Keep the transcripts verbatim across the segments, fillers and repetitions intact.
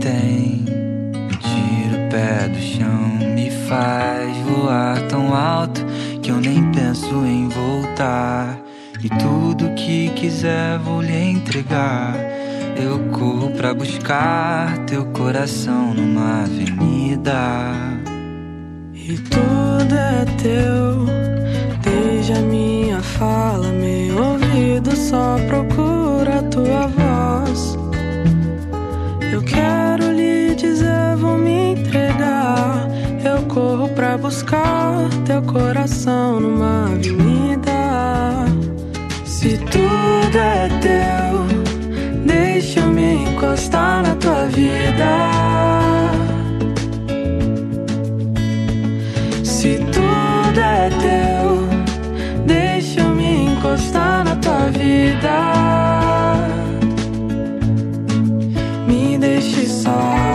tem me tira o pé do chão, me faz voar tão alto que eu nem penso em voltar. E tudo que quiser vou lhe entregar. Eu corro pra buscar teu coração numa avenida. E tudo é teu, desde a minha fala, meu ouvido só procura a tua voz. Eu quero lhe dizer, vou me entregar. Eu corro pra buscar teu coração numa avenida. Se tudo é teu, deixa eu me encostar na tua vida. Se tudo é teu, deixa eu me encostar na tua vida. Me deixe só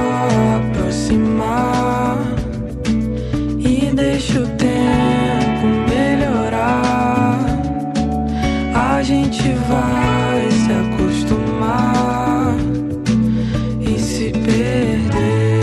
aproximar e deixa o tempo melhorar. A gente vai se acostumar e se perder.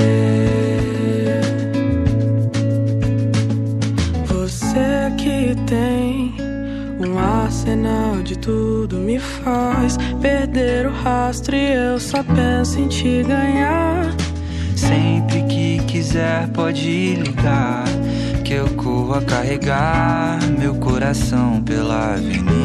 Você que tem um arsenal de tudo me faz perder o rastro e eu só penso em te ganhar. Sempre que quiser pode ligar, que eu corro a carregar meu coração pela avenida.